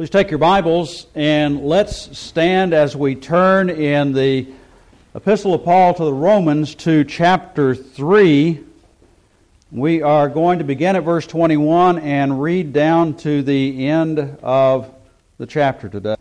Please take your Bibles and let's stand as we turn in the Epistle of Paul to the Romans to chapter 3. We are going to begin at verse 21 and read down to the end of the chapter today.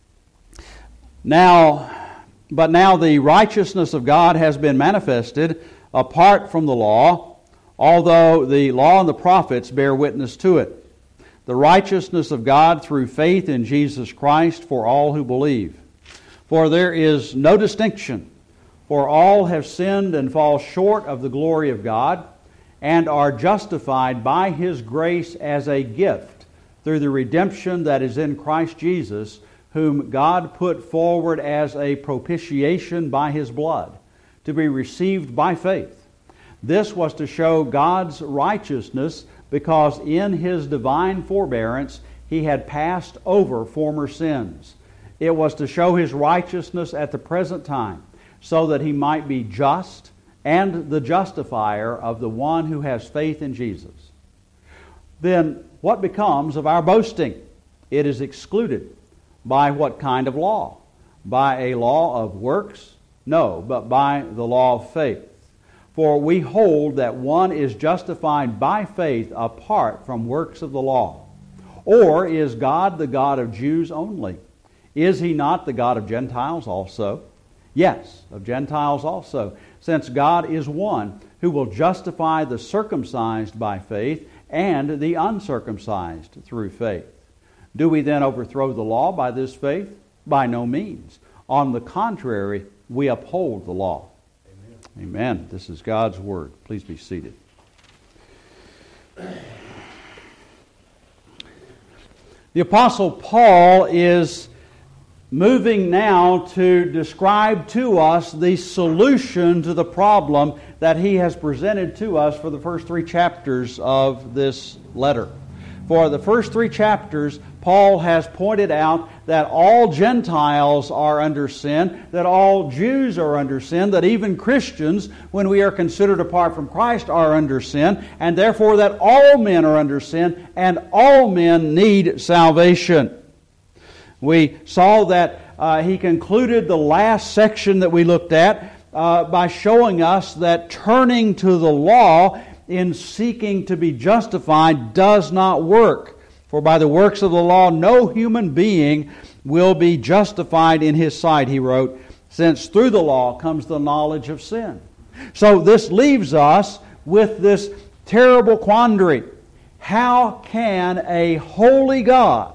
But now the righteousness of God has been manifested apart from the law, although the law and the prophets bear witness to it. The righteousness of God through faith in Jesus Christ for all who believe. For there is no distinction, for all have sinned and fall short of the glory of God, and are justified by His grace as a gift through the redemption that is in Christ Jesus, whom God put forward as a propitiation by His blood, to be received by faith. This was to show God's righteousness, because in His divine forbearance He had passed over former sins. It was to show His righteousness at the present time, so that He might be just and the justifier of the one who has faith in Jesus. Then what becomes of our boasting? It is excluded. By what kind of law? By a law of works? No, but by the law of faith. For we hold that one is justified by faith apart from works of the law. Or is God the God of Jews only? Is He not the God of Gentiles also? Yes, of Gentiles also, since God is one who will justify the circumcised by faith and the uncircumcised through faith. Do we then overthrow the law by this faith? By no means. On the contrary, we uphold the law. Amen. This is God's Word. Please be seated. The Apostle Paul is moving now to describe to us the solution to the problem that he has presented to us for the first 3 chapters of this letter. For the first 3 chapters, Paul has pointed out that all Gentiles are under sin, that all Jews are under sin, that even Christians, when we are considered apart from Christ, are under sin, and therefore that all men are under sin, and all men need salvation. We saw that he concluded the last section that we looked at by showing us that turning to the law in seeking to be justified does not work. For by the works of the law no human being will be justified in his sight, he wrote, since through the law comes the knowledge of sin. So this leaves us with this terrible quandary. How can a holy God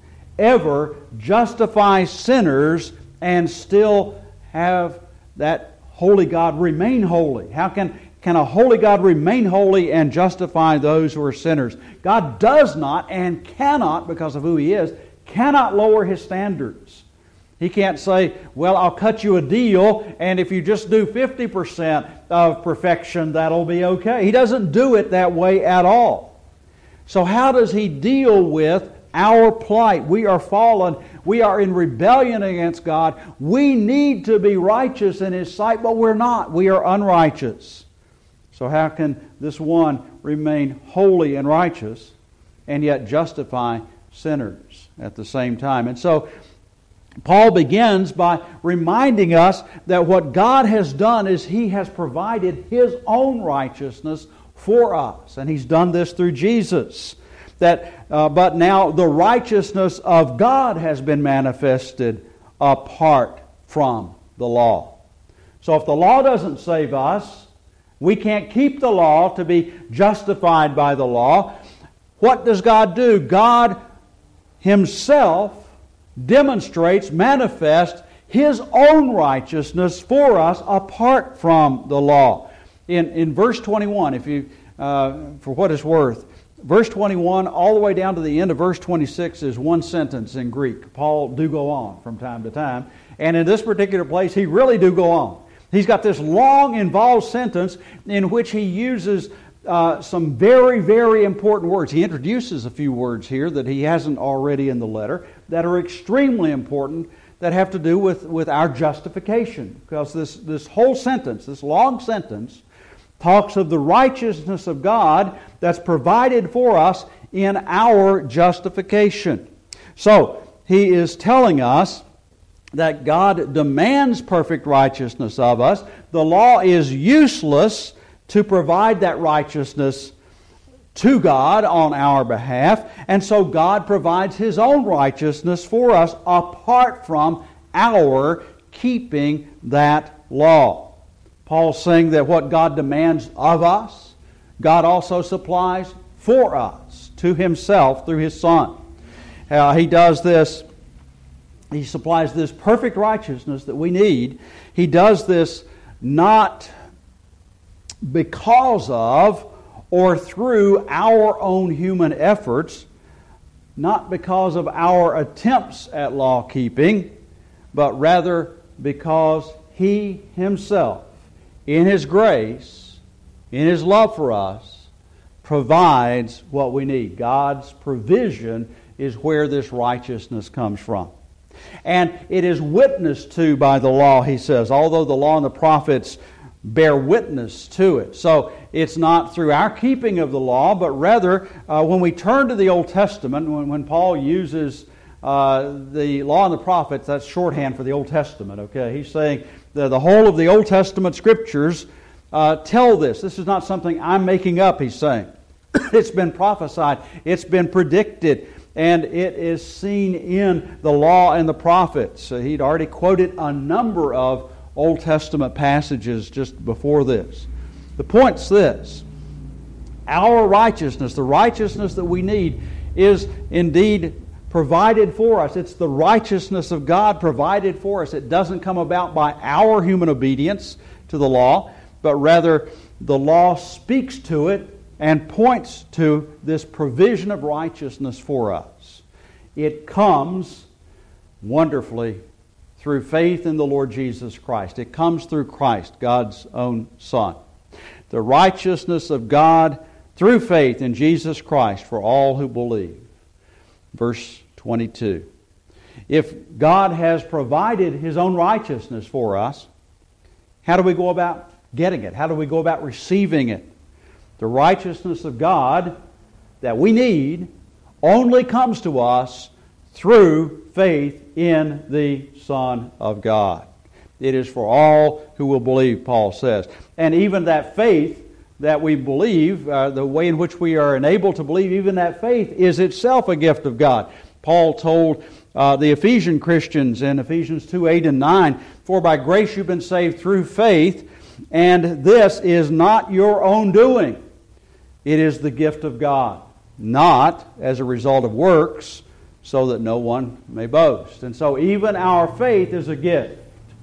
ever justify sinners and still have that holy God remain holy? How can a holy God remain holy and justify those who are sinners? God does not and cannot, because of who He is, cannot lower His standards. He can't say, well, I'll cut you a deal, and if you just do 50% of perfection, that'll be okay. He doesn't do it that way at all. So how does He deal with our plight? We are fallen. We are in rebellion against God. We need to be righteous in His sight, but we're not. We are unrighteous. So how can this one remain holy and righteous and yet justify sinners at the same time? And so Paul begins by reminding us that what God has done is He has provided His own righteousness for us. And He's done this through Jesus. But now the righteousness of God has been manifested apart from the law. So if the law doesn't save us, we can't keep the law to be justified by the law. What does God do? God Himself demonstrates, manifests His own righteousness for us apart from the law. In verse 21, if you, for what it's worth, verse 21 all the way down to the end of verse 26 is one sentence in Greek. Paul do go on from time to time. And in this particular place, he really do go on. He's got this long, involved sentence in which he uses some very, very important words. He introduces a few words here that he hasn't already in the letter that are extremely important, that have to do with our justification. Because this whole sentence, this long sentence, talks of the righteousness of God that's provided for us in our justification. So, he is telling us that God demands perfect righteousness of us. The law is useless to provide that righteousness to God on our behalf, and so God provides His own righteousness for us apart from our keeping that law. Paul's saying that what God demands of us, God also supplies for us to Himself through His Son. He does this. He supplies this perfect righteousness that we need. He does this not because of or through our own human efforts, not because of our attempts at law keeping, but rather because He Himself, in His grace, in His love for us, provides what we need. God's provision is where this righteousness comes from. And it is witnessed to by the law, he says, although the law and the prophets bear witness to it. So it's not through our keeping of the law, but rather when we turn to the Old Testament, when Paul uses the law and the prophets, that's shorthand for the Old Testament, okay? He's saying the whole of the Old Testament Scriptures tell this. This is not something I'm making up, he's saying. It's been prophesied. It's been predicted. And it is seen in the law and the prophets. He'd already quoted a number of Old Testament passages just before this. The point's this. Our righteousness, the righteousness that we need, is indeed provided for us. It's the righteousness of God provided for us. It doesn't come about by our human obedience to the law, but rather the law speaks to it and points to this provision of righteousness for us. It comes wonderfully through faith in the Lord Jesus Christ. It comes through Christ, God's own Son. The righteousness of God through faith in Jesus Christ for all who believe. Verse 22. If God has provided His own righteousness for us, how do we go about getting it? How do we go about receiving it? The righteousness of God that we need only comes to us through faith in the Son of God. It is for all who will believe, Paul says. And even that faith that we believe, the way in which we are enabled to believe, even that faith is itself a gift of God. Paul told the Ephesian Christians in Ephesians 2, 8 and 9, "For by grace you've been saved through faith, and this is not your own doing. It is the gift of God, not as a result of works, so that no one may boast." And so even our faith is a gift.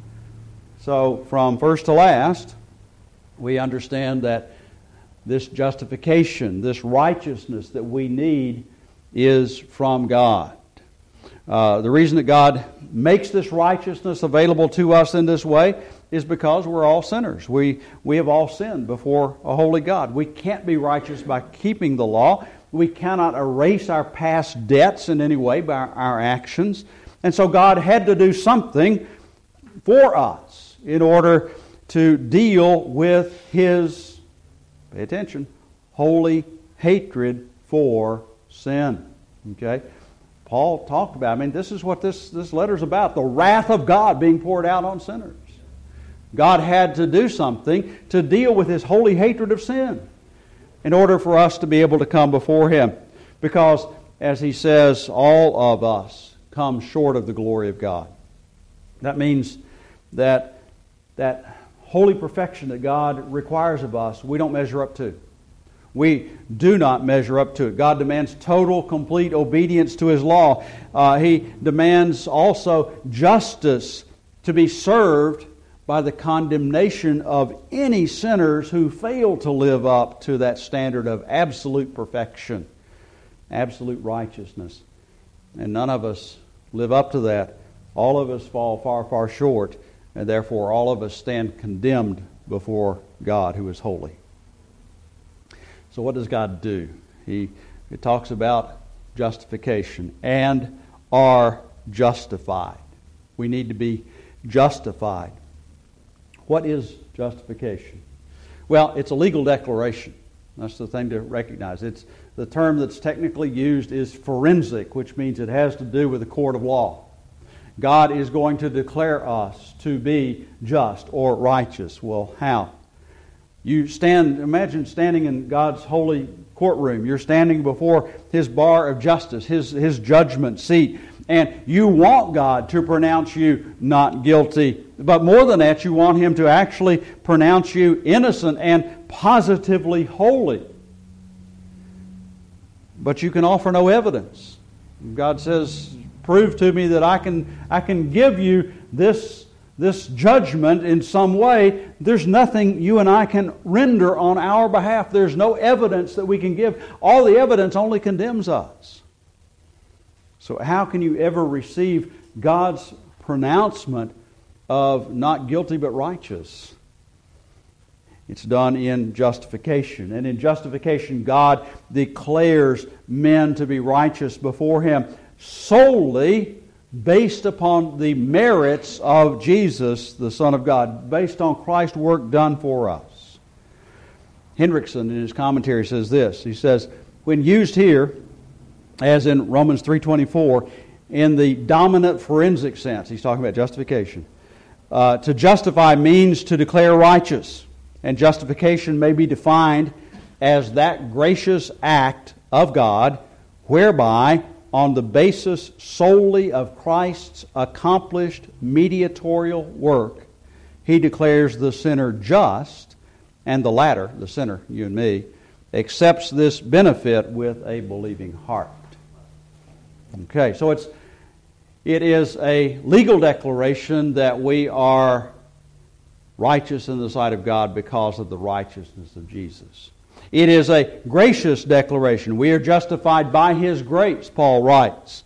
So from first to last, we understand that this justification, this righteousness that we need is from God. The reason that God makes this righteousness available to us in this way is because we're all sinners. We have all sinned before a holy God. We can't be righteous by keeping the law. We cannot erase our past debts in any way by our actions. And so God had to do something for us in order to deal with His, pay attention, holy hatred for sin. Okay? Paul talked about, this is what this letter's about, the wrath of God being poured out on sinners. God had to do something to deal with His holy hatred of sin in order for us to be able to come before Him. Because, as he says, all of us come short of the glory of God. That means that holy perfection that God requires of us, we don't measure up to. We do not measure up to it. God demands total, complete obedience to His law. He demands also justice to be served by the condemnation of any sinners who fail to live up to that standard of absolute perfection, absolute righteousness. And none of us live up to that. All of us fall far, far short, and therefore all of us stand condemned before God who is holy. So what does God do? He talks about justification, and are justified. We need to be justified. What is justification? Well, it's a legal declaration. That's the thing to recognize. It's The term that's technically used is forensic, which means it has to do with the court of law. God is going to declare us to be just or righteous. Well, how? Imagine standing in God's holy courtroom. You're standing before His bar of justice, His judgment seat, and you want God to pronounce you not guilty. But more than that, you want Him to actually pronounce you innocent and positively holy. But you can offer no evidence. God says, prove to me that I can give you this judgment in some way. There's nothing you and I can render on our behalf. There's no evidence that we can give. All the evidence only condemns us. So how can you ever receive God's pronouncement of not guilty but righteous? It's done in justification. And in justification, God declares men to be righteous before Him solely based upon the merits of Jesus, the Son of God, based on Christ's work done for us. Hendrickson, in his commentary, says this. He says, when used here, as in Romans 3:24, in the dominant forensic sense, he's talking about justification, to justify means to declare righteous. And justification may be defined as that gracious act of God whereby, on the basis solely of Christ's accomplished mediatorial work, He declares the sinner just, and the latter, the sinner, you and me, accepts this benefit with a believing heart. Okay, so it is a legal declaration that we are righteous in the sight of God because of the righteousness of Jesus. It is a gracious declaration. We are justified by His grace, Paul writes.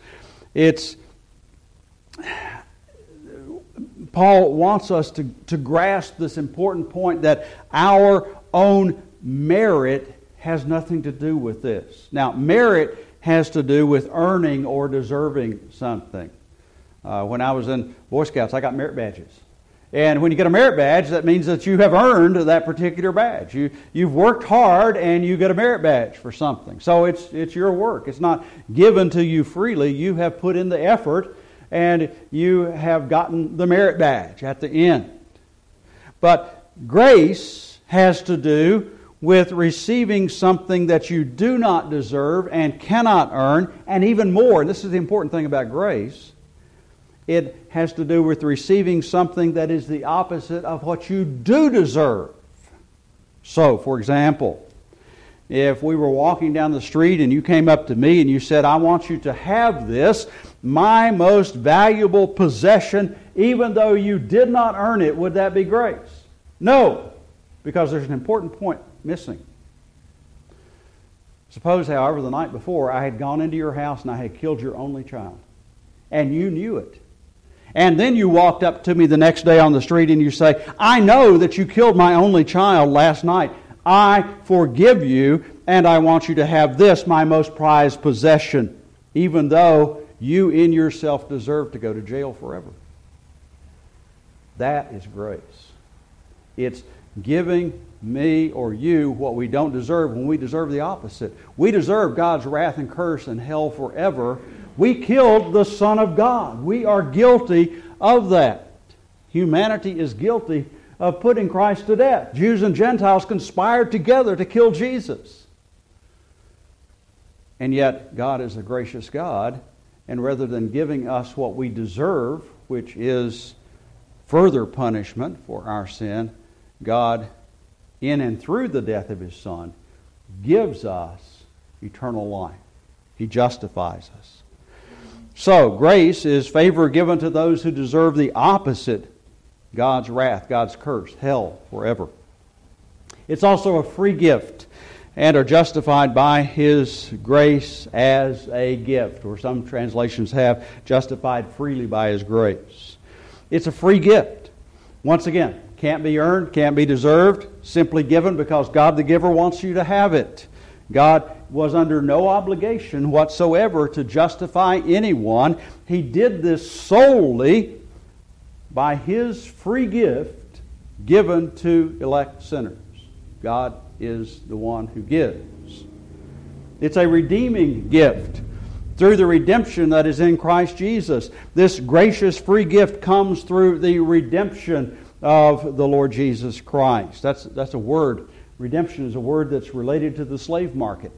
Paul wants us to grasp this important point that our own merit has nothing to do with this. Now, merit has to do with earning or deserving something. When I was in Boy Scouts, I got merit badges. And when you get a merit badge, that means that you have earned that particular badge. You've worked hard and you get a merit badge for something. So it's your work. It's not given to you freely. You have put in the effort and you have gotten the merit badge at the end. But grace has to do with receiving something that you do not deserve and cannot earn, and even more, and this is the important thing about grace, it has to do with receiving something that is the opposite of what you do deserve. So, for example, if we were walking down the street and you came up to me and you said, I want you to have this, my most valuable possession, even though you did not earn it, would that be grace? No, because there's an important point missing. Suppose, however, the night before I had gone into your house and I had killed your only child, and you knew it. And then you walked up to me the next day on the street and you say, I know that you killed my only child last night. I forgive you and I want you to have this, my most prized possession, even though you in yourself deserve to go to jail forever. That is grace. It's giving me or you what we don't deserve when we deserve the opposite. We deserve God's wrath and curse and hell forever. We killed the Son of God. We are guilty of that. Humanity is guilty of putting Christ to death. Jews and Gentiles conspired together to kill Jesus. And yet, God is a gracious God, and rather than giving us what we deserve, which is further punishment for our sin, God, in and through the death of His Son, gives us eternal life. He justifies us. So, grace is favor given to those who deserve the opposite, God's wrath, God's curse, hell forever. It's also a free gift and are justified by His grace as a gift, or some translations have justified freely by His grace. It's a free gift. Once again, can't be earned, can't be deserved, simply given because God the giver wants you to have it. God was under no obligation whatsoever to justify anyone. He did this solely by His free gift given to elect sinners. God is the one who gives. It's a redeeming gift through the redemption that is in Christ Jesus. This gracious free gift comes through the redemption of the Lord Jesus Christ. That's a word. Redemption is a word that's related to the slave market.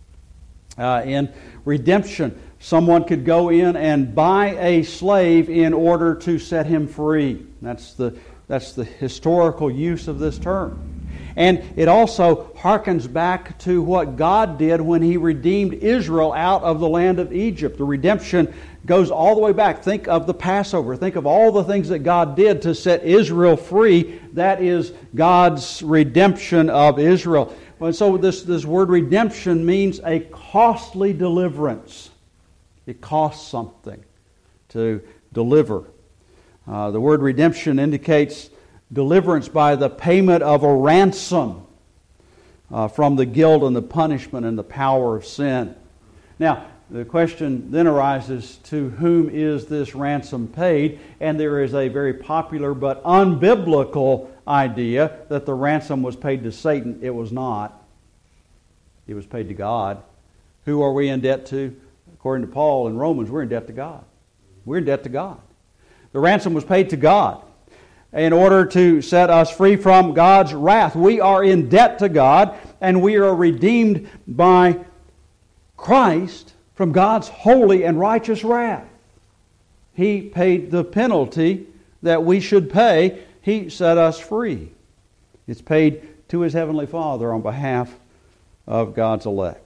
In redemption, someone could go in and buy a slave in order to set him free. That's the historical use of this term. And it also harkens back to what God did when He redeemed Israel out of the land of Egypt. The redemption goes all the way back. Think of the Passover. Think of all the things that God did to set Israel free. That is God's redemption of Israel. And so this word redemption means a costly deliverance. It costs something to deliver. The word redemption indicates deliverance by the payment of a ransom from the guilt and the punishment and the power of sin. Now, the question then arises, to whom is this ransom paid? And there is a very popular but unbiblical idea that the ransom was paid to Satan. It was not. It was paid to God. Who are we in debt to? According to Paul in Romans, we're in debt to God. We're in debt to God. The ransom was paid to God in order to set us free from God's wrath. We are in debt to God, and we are redeemed by Christ from God's holy and righteous wrath. He paid the penalty that we should pay. He set us free. It's paid to His Heavenly Father on behalf of God's elect.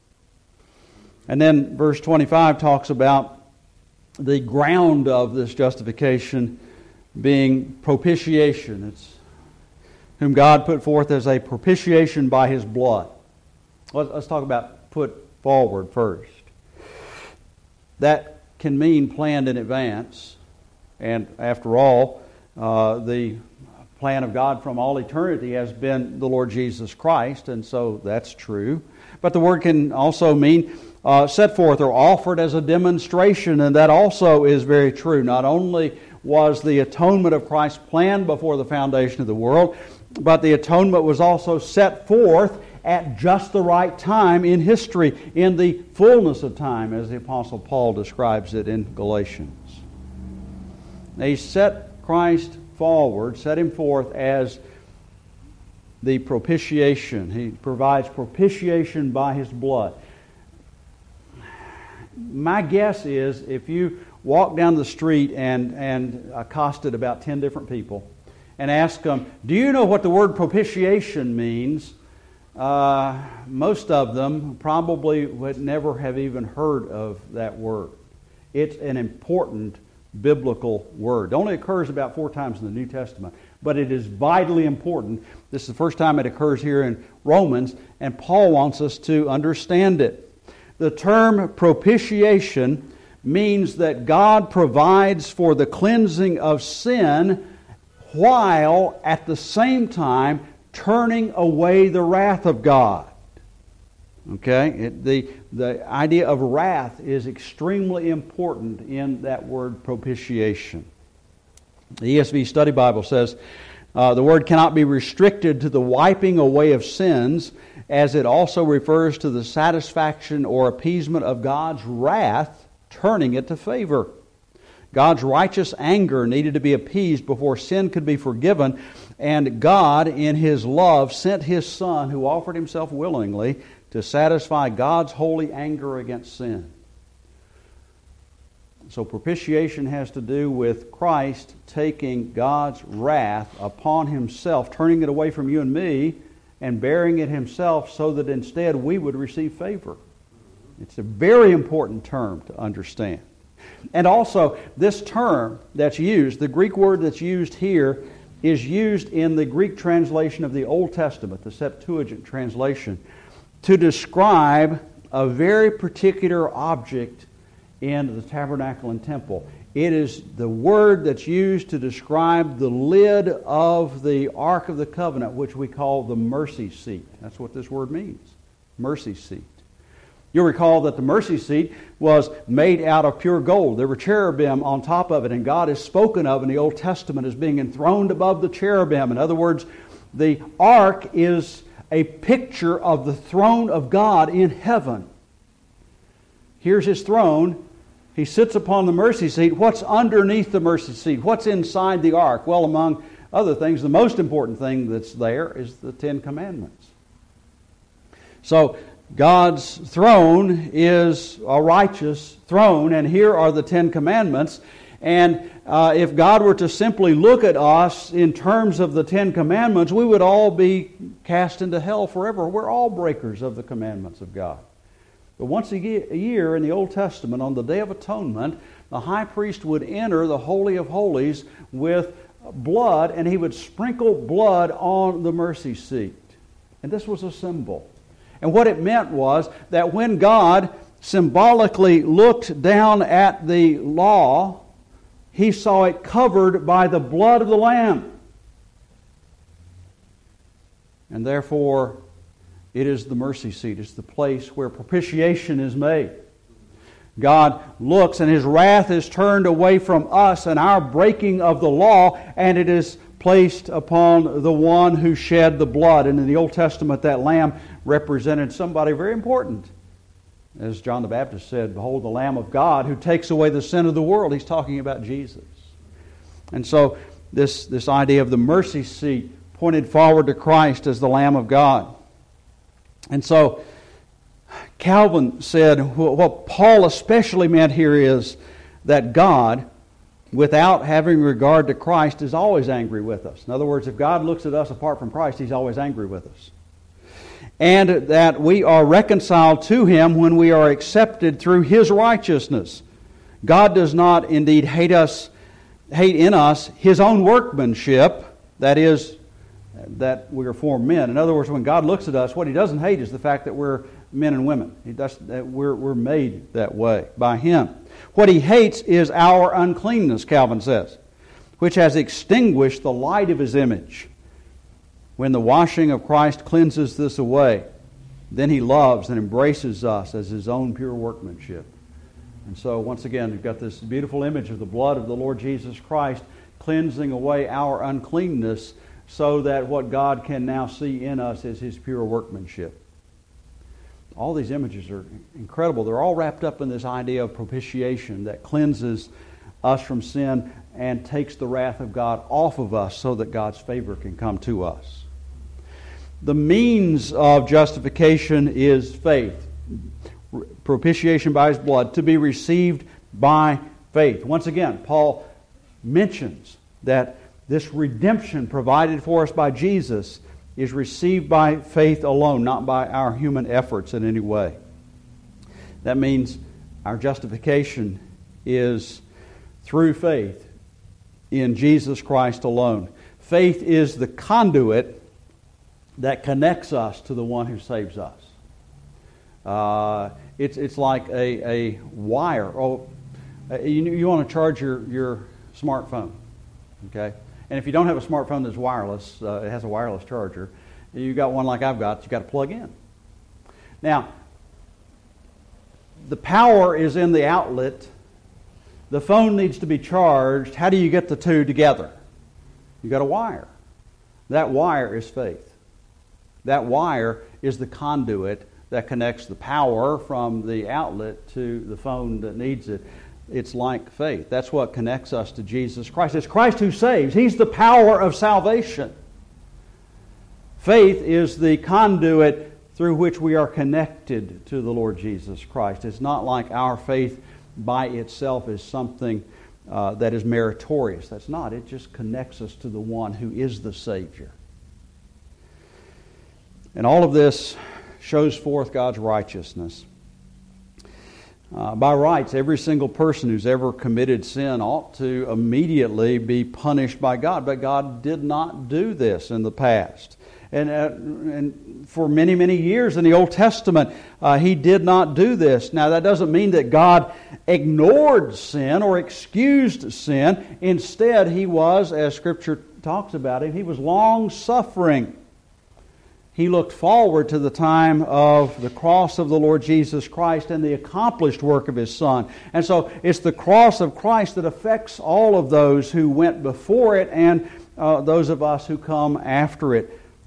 And then verse 25 talks about the ground of this justification being propitiation. It's whom God put forth as a propitiation by His blood. Let's talk about put forward first. That can mean planned in advance. And after all, the plan of God from all eternity has been the Lord Jesus Christ, and so that's true. But the word can also mean set forth or offered as a demonstration, and that also is very true. Not only was the atonement of Christ planned before the foundation of the world, but the atonement was also set forth at just the right time in history, in the fullness of time, as the Apostle Paul describes it in Galatians. Now, he set Christ forward, set Him forth as the propitiation. He provides propitiation by His blood. My guess is if you walk down the street and accosted about 10 different people and ask them, do you know what the word propitiation means? Most of them probably would never have even heard of that word. It's an important biblical word. It only occurs about 4 times in the New Testament, but it is vitally important. This is the first time it occurs here in Romans, and Paul wants us to understand it. The term propitiation means that God provides for the cleansing of sin while at the same time turning away the wrath of God. Okay? The idea of wrath is extremely important in that word propitiation. The ESV Study Bible says the word cannot be restricted to the wiping away of sins, as it also refers to the satisfaction or appeasement of God's wrath, turning it to favor. God's righteous anger needed to be appeased before sin could be forgiven, and God, in His love, sent His Son, who offered Himself willingly, to satisfy God's holy anger against sin. So propitiation has to do with Christ taking God's wrath upon Himself, turning it away from you and me, and bearing it Himself so that instead we would receive favor. It's a very important term to understand. And also, this term that's used, the Greek word that's used here, is used in the Greek translation of the Old Testament, the Septuagint translation, to describe a very particular object in the tabernacle and temple. It is the word that's used to describe the lid of the Ark of the Covenant, which we call the mercy seat. That's what this word means, mercy seat. You'll recall that the mercy seat was made out of pure gold. There were cherubim on top of it, and God is spoken of in the Old Testament as being enthroned above the cherubim. In other words, the ark is a picture of the throne of God in heaven. Here's His throne. He sits upon the mercy seat. What's underneath the mercy seat? What's inside the ark? Well, among other things, the most important thing that's there is the Ten Commandments. So, God's throne is a righteous throne, and here are the Ten Commandments. And if God were to simply look at us in terms of the Ten Commandments, we would all be cast into hell forever. We're all breakers of the commandments of God. But once a year in the Old Testament, on the Day of Atonement, the high priest would enter the Holy of Holies with blood, and he would sprinkle blood on the mercy seat. And this was a symbol. And what it meant was that when God symbolically looked down at the law, He saw it covered by the blood of the Lamb. And therefore, it is the mercy seat. It's the place where propitiation is made. God looks and His wrath is turned away from us and our breaking of the law, and it is placed upon the one who shed the blood. And in the Old Testament, that lamb represented somebody very important. As John the Baptist said, "Behold the Lamb of God who takes away the sin of the world." He's talking about Jesus. And so this idea of the mercy seat pointed forward to Christ as the Lamb of God. And so Calvin said what Paul especially meant here is that God, without having regard to Christ, is always angry with us. In other words, if God looks at us apart from Christ, He's always angry with us. And that we are reconciled to Him when we are accepted through His righteousness. God does not indeed hate in us His own workmanship, that is, that we are formed men. In other words, when God looks at us, what He doesn't hate is the fact that we're men and women. We're made that way by Him. What He hates is our uncleanness, Calvin says, which has extinguished the light of His image. When the washing of Christ cleanses this away, then He loves and embraces us as His own pure workmanship. And so, once again, we've got this beautiful image of the blood of the Lord Jesus Christ cleansing away our uncleanness so that what God can now see in us is His pure workmanship. All these images are incredible. They're all wrapped up in this idea of propitiation that cleanses us from sin and takes the wrath of God off of us so that God's favor can come to us. The means of justification is faith. Propitiation by His blood, to be received by faith. Once again, Paul mentions that this redemption provided for us by Jesus is received by faith alone, not by our human efforts in any way. That means our justification is through faith in Jesus Christ alone. Faith is the conduit that connects us to the one who saves us. It's like a wire. You want to charge your smartphone, okay? And if you don't have a smartphone that's wireless, it has a wireless charger. You got one like I've got. You got to plug in. Now, the power is in the outlet. The phone needs to be charged. How do you get the two together? You got a wire. That wire is faith. That wire is the conduit that connects the power from the outlet to the phone that needs it. It's like faith. That's what connects us to Jesus Christ. It's Christ who saves. He's the power of salvation. Faith is the conduit through which we are connected to the Lord Jesus Christ. It's not like our faith by itself is something that is meritorious. That's not. It just connects us to the one who is the Savior. And all of this shows forth God's righteousness. By rights, every single person who's ever committed sin ought to immediately be punished by God. But God did not do this in the past. And for many, many years in the Old Testament, He did not do this. Now, that doesn't mean that God ignored sin or excused sin. Instead, He was, as Scripture talks about Him, He was long-suffering. He looked forward to the time of the cross of the Lord Jesus Christ and the accomplished work of His Son. And so it's the cross of Christ that affects all of those who went before it and those of us who come after it.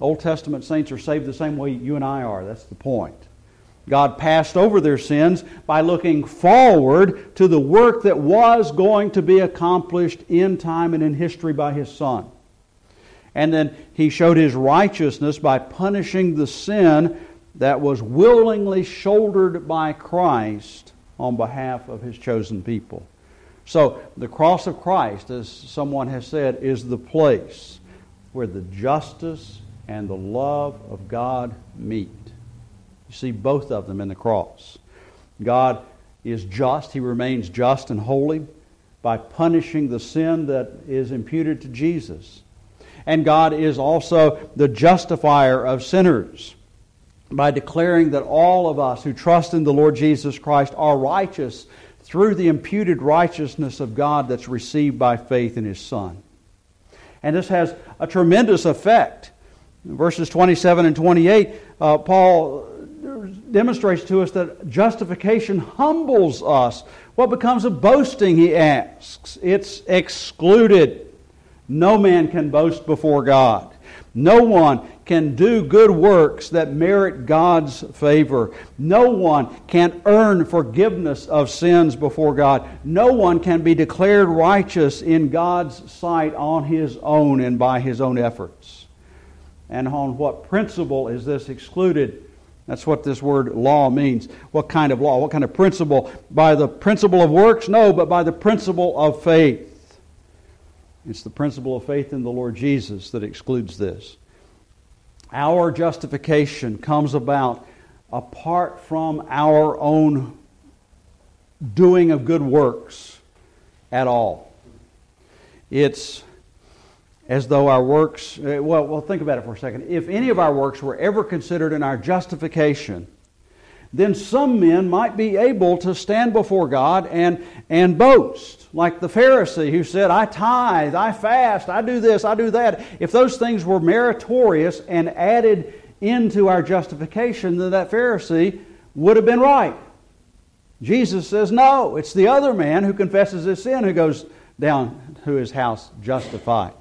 Old Testament saints are saved the same way you and I are. That's the point. God passed over their sins by looking forward to the work that was going to be accomplished in time and in history by His Son. And then He showed His righteousness by punishing the sin that was willingly shouldered by Christ on behalf of His chosen people. So the cross of Christ, as someone has said, is the place where the justice and the love of God meet. You see both of them in the cross. God is just. He remains just and holy by punishing the sin that is imputed to Jesus. And God is also the justifier of sinners by declaring that all of us who trust in the Lord Jesus Christ are righteous through the imputed righteousness of God that's received by faith in His Son. And this has a tremendous effect. In verses 27 and 28, Paul demonstrates to us that justification humbles us. What becomes of boasting, he asks? It's excluded. No man can boast before God. No one can do good works that merit God's favor. No one can earn forgiveness of sins before God. No one can be declared righteous in God's sight on his own and by his own efforts. And on what principle is this excluded? That's what this word law means. What kind of law? What kind of principle? By the principle of works? No, but by the principle of faith. It's the principle of faith in the Lord Jesus that excludes this. Our justification comes about apart from our own doing of good works at all. It's as though our works, well, think about it for a second. If any of our works were ever considered in our justification, then some men might be able to stand before God and boast. Like the Pharisee who said, I tithe, I fast, I do this, I do that. If those things were meritorious and added into our justification, then that Pharisee would have been right. Jesus says, no, it's the other man who confesses his sin who goes down to his house justified.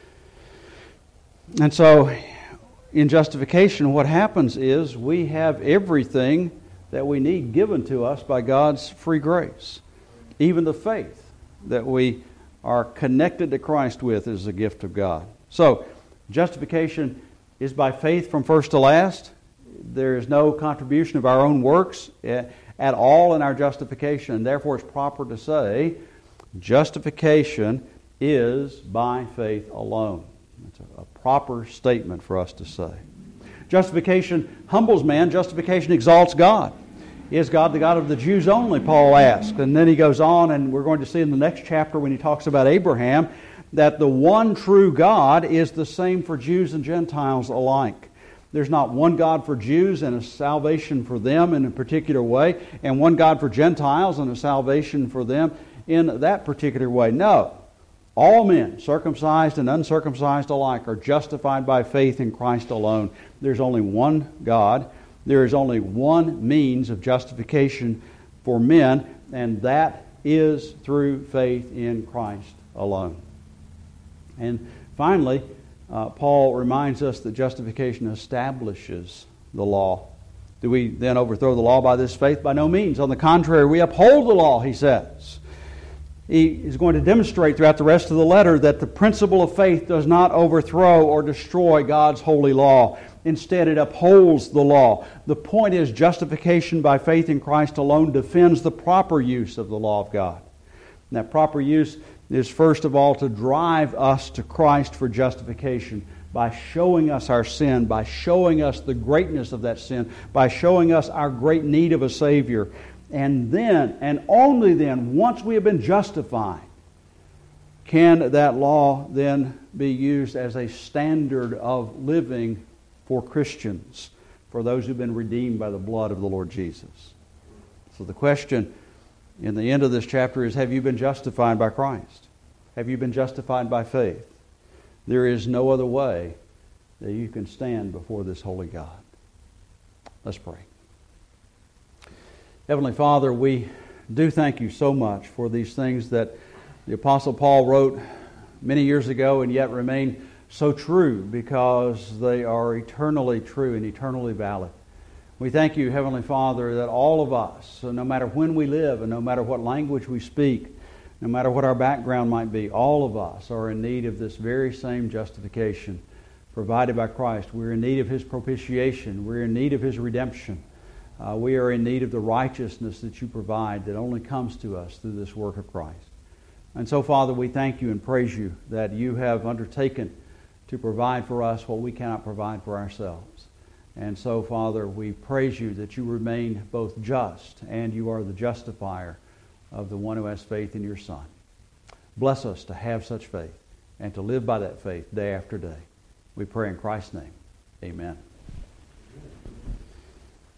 And so, in justification, what happens is we have everything that we need given to us by God's free grace. Even the faith that we are connected to Christ with is a gift of God. So, justification is by faith from first to last. There is no contribution of our own works at all in our justification, and therefore it's proper to say justification is by faith alone. It's a proper statement for us to say. Justification humbles man. Justification exalts God. Is God the God of the Jews only, Paul asks. And then he goes on, and we're going to see in the next chapter when he talks about Abraham, that the one true God is the same for Jews and Gentiles alike. There's not one God for Jews and a salvation for them in a particular way, and one God for Gentiles and a salvation for them in that particular way. No. All men, circumcised and uncircumcised alike, are justified by faith in Christ alone. There's only one God. There is only one means of justification for men, and that is through faith in Christ alone. And finally, Paul reminds us that justification establishes the law. Do we then overthrow the law by this faith? By no means. On the contrary, we uphold the law, he says. He is going to demonstrate throughout the rest of the letter that the principle of faith does not overthrow or destroy God's holy law. Instead, it upholds the law. The point is, justification by faith in Christ alone defends the proper use of the law of God. And that proper use is, first of all, to drive us to Christ for justification by showing us our sin, by showing us the greatness of that sin, by showing us our great need of a Savior. And then, and only then, once we have been justified, can that law then be used as a standard of living for Christians, for those who've been redeemed by the blood of the Lord Jesus. So the question in the end of this chapter is, have you been justified by Christ? Have you been justified by faith? There is no other way that you can stand before this holy God. Let's pray. Heavenly Father, we do thank you so much for these things that the Apostle Paul wrote many years ago and yet remain so true because they are eternally true and eternally valid. We thank you, Heavenly Father, that all of us, no matter when we live and no matter what language we speak, no matter what our background might be, all of us are in need of this very same justification provided by Christ. We're in need of His propitiation. We're in need of His redemption. We are in need of the righteousness that you provide that only comes to us through this work of Christ. And so, Father, we thank you and praise you that you have undertaken to provide for us what we cannot provide for ourselves. And so, Father, we praise you that you remain both just and you are the justifier of the one who has faith in your Son. Bless us to have such faith and to live by that faith day after day. We pray in Christ's name. Amen.